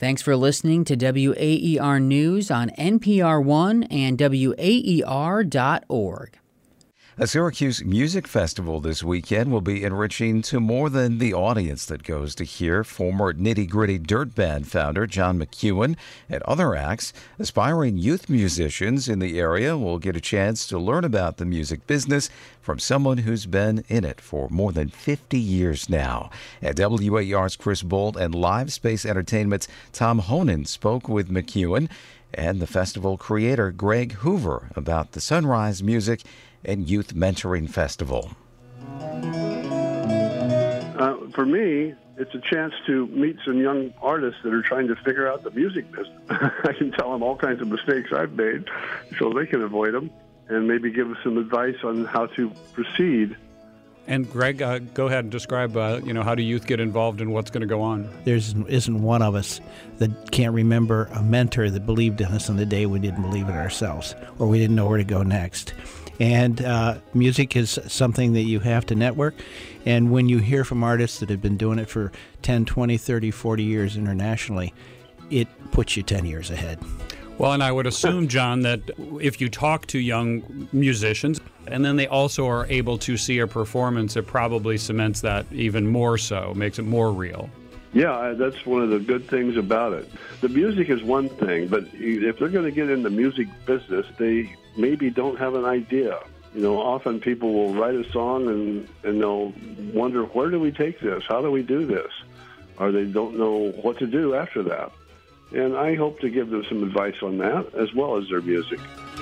Thanks for listening to WAER News on NPR One and WAER.org. A Syracuse Music Festival this weekend will be enriching to more than the audience that goes to hear former Nitty Gritty Dirt Band founder John McEuen and other acts. Aspiring youth musicians in the area will get a chance to learn about the music business from someone who's been in it for more than 50 years now. At WAER's Chris Bolt and Live Space Entertainment's Tom Honan spoke with McEuen and the festival creator Greg Hoover about the Sunrise Music and Youth Mentoring Festival. For me, it's a chance to meet some young artists that are trying to figure out the music business. I can tell them all kinds of mistakes I've made so they can avoid them and maybe give them some advice on how to proceed. And Greg, go ahead and describe, how do youth get involved in what's going to go on? There isn't one of us that can't remember a mentor that believed in us on the day we didn't believe in ourselves or we didn't know where to go next. And music is something that you have to network. And when you hear from artists that have been doing it for 10, 20, 30, 40 years internationally, it puts you 10 years ahead. Well, and I would assume, John, that if you talk to young musicians and then they also are able to see a performance, it probably cements that even more so, makes it more real. Yeah, that's one of the good things about it. The music is one thing, but if they're going to get in the music business, they maybe don't have an idea. Often people will write a song and they'll wonder, where do we take this? How do we do this? Or they don't know what to do after that. And I hope to give them some advice on that, as well as their music.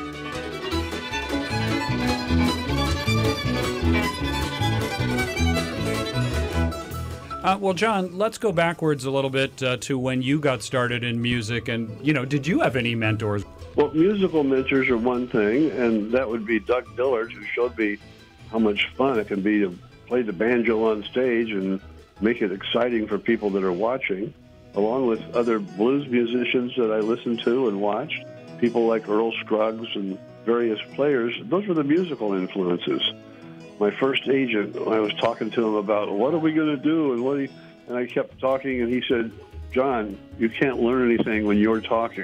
Well, John, let's go backwards a little bit to when you got started in music. And, did you have any mentors? Well, musical mentors are one thing, and that would be Doug Dillard, who showed me how much fun it can be to play the banjo on stage and make it exciting for people that are watching, along with other blues musicians that I listened to and watched, people like Earl Scruggs and various players. Those were the musical influences. My first agent, I was talking to him about, what are we going to do? And I kept talking, and he said, John, you can't learn anything when you're talking.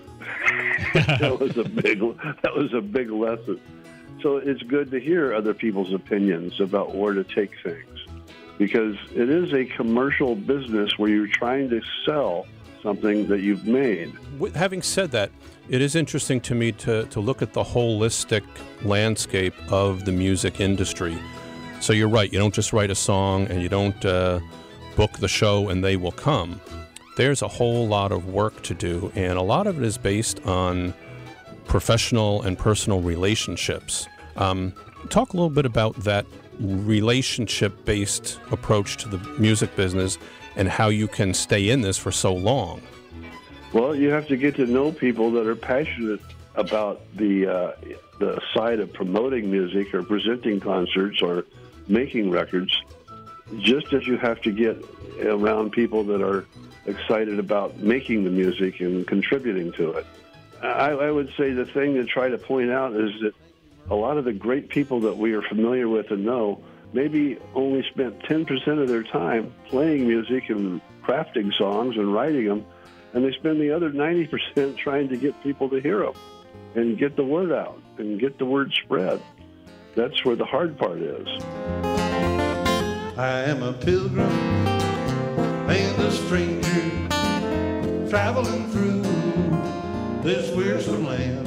That was a big lesson. So it's good to hear other people's opinions about where to take things, because it is a commercial business where you're trying to sell something that you've made. Having said that, it is interesting to me to look at the holistic landscape of the music industry. So you're right, you don't just write a song and you don't book the show and they will come. There's a whole lot of work to do, and a lot of it is based on professional and personal relationships. Talk a little bit about that relationship-based approach to the music business and how you can stay in this for so long. Well, you have to get to know people that are passionate about the side of promoting music or presenting concerts or making records, just as you have to get around people that are excited about making the music and contributing to it. I would say the thing to try to point out is that a lot of the great people that we are familiar with and know maybe only spent 10% of their time playing music and crafting songs and writing them, and they spend the other 90% trying to get people to hear them and get the word out and get the word spread. That's where the hard part is. I am a pilgrim and a stranger traveling through this wearisome land.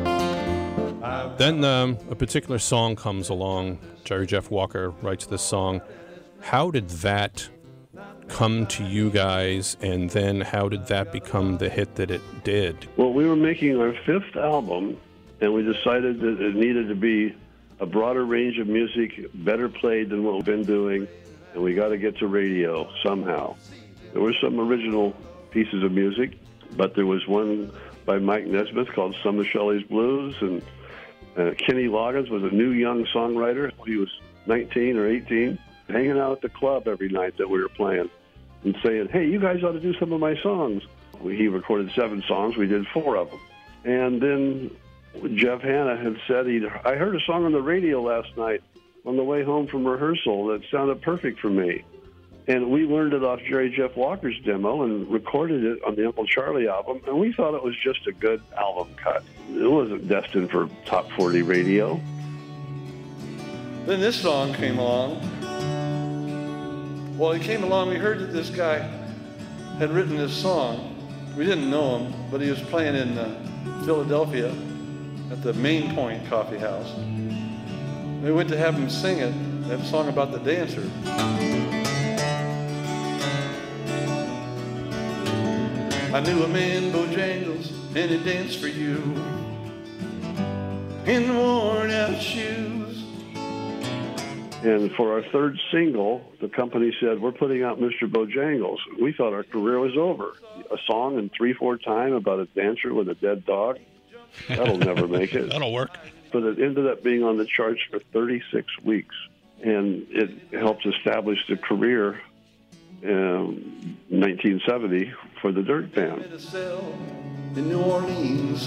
Then a particular song comes along. Jerry Jeff Walker writes this song. How did that come to you guys, and then how did that become the hit that it did? Well, we were making our fifth album, and we decided that it needed to be a broader range of music, better played than what we've been doing, and we got to get to radio somehow. There were some original pieces of music, but there was one by Mike Nesmith called Some of Shelley's Blues, and Kenny Loggins was a new young songwriter. He was 19 or 18, hanging out at the club every night that we were playing and saying, hey, you guys ought to do some of my songs. He recorded 7 songs. We did 4 of them. And then Jeff Hanna had said, I heard a song on the radio last night on the way home from rehearsal that sounded perfect for me. And we learned it off Jerry Jeff Walker's demo and recorded it on the Uncle Charlie album, and we thought it was just a good album cut. It wasn't destined for top 40 radio. Then this song came along. Well, it came along, we heard that this guy had written this song. We didn't know him, but he was playing in Philadelphia at the Main Point Coffee House. We went to have him sing it, that song about the dancer. I knew a man, Bojangles, and he danced for you in worn out shoes. And for our third single, the company said, we're putting out Mr. Bojangles. We thought our career was over. A song in 3/4 time about a dancer with a dead dog? That'll never make it. That'll work. But it ended up being on the charts for 36 weeks. And it helped establish the career in 1970 for the Dirt Band. In New Orleans,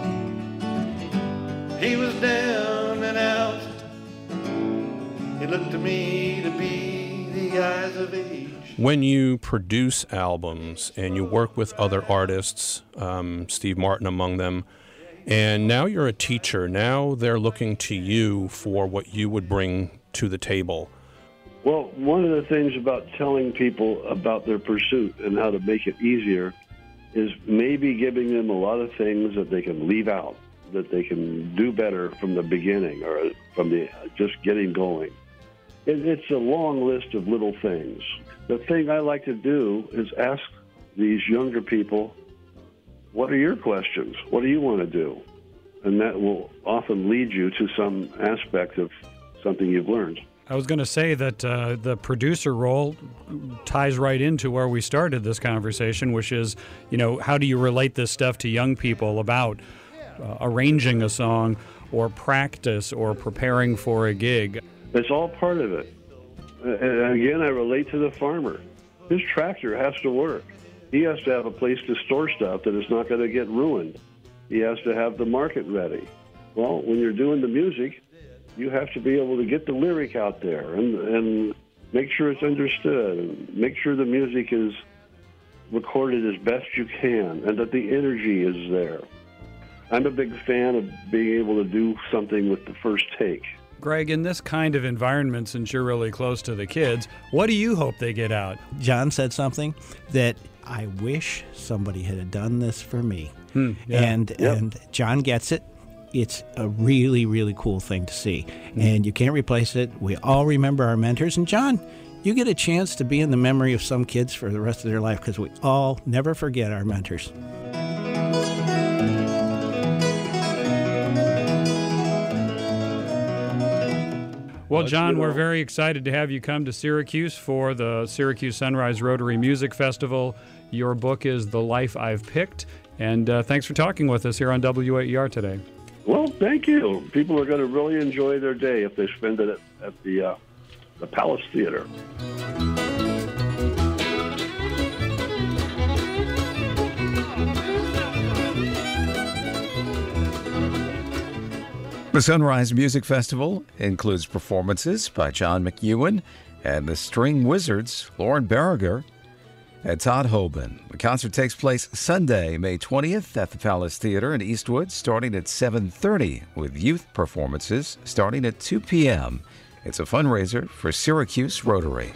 he was down and out. He looked to me to be the eyes of age. When you produce albums and you work with other artists, Steve Martin among them, and now you're a teacher, now they're looking to you for what you would bring to the table. Well, one of the things about telling people about their pursuit and how to make it easier is maybe giving them a lot of things that they can leave out, that they can do better from the beginning or from the just getting going. It's a long list of little things. The thing I like to do is ask these younger people, what are your questions? What do you want to do? And that will often lead you to some aspect of something you've learned. I was going to say that the producer role ties right into where we started this conversation, which is, how do you relate this stuff to young people about arranging a song or practice or preparing for a gig? It's all part of it. And again, I relate to the farmer. His tractor has to work. He has to have a place to store stuff that is not going to get ruined. He has to have the market ready. Well, when you're doing the music, you have to be able to get the lyric out there and make sure it's understood and make sure the music is recorded as best you can and that the energy is there. I'm a big fan of being able to do something with the first take. Greg, in this kind of environment, since you're really close to the kids, what do you hope they get out? John said something that I wish somebody had done this for me. Yeah. And John gets it. It's a really, really cool thing to see. And you can't replace it. We all remember our mentors. And John, you get a chance to be in the memory of some kids for the rest of their life because we all never forget our mentors. Well, John, we're very excited to have you come to Syracuse for the Syracuse Sunrise Rotary Music Festival. Your book is The Life I've Picked. And thanks for talking with us here on WAER today. Well, thank you. People are going to really enjoy their day if they spend it at the Palace Theater. The Sunrise Music Festival includes performances by John McEwen and the String Wizards, Lauren Berriger and Todd Hoban. The concert takes place Sunday, May 20th at the Palace Theater in Eastwood, starting at 7:30, with youth performances starting at 2 p.m. It's a fundraiser for Syracuse Rotary.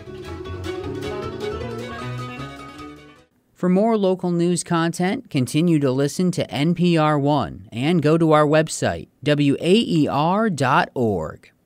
For more local news content, continue to listen to NPR One and go to our website, waer.org.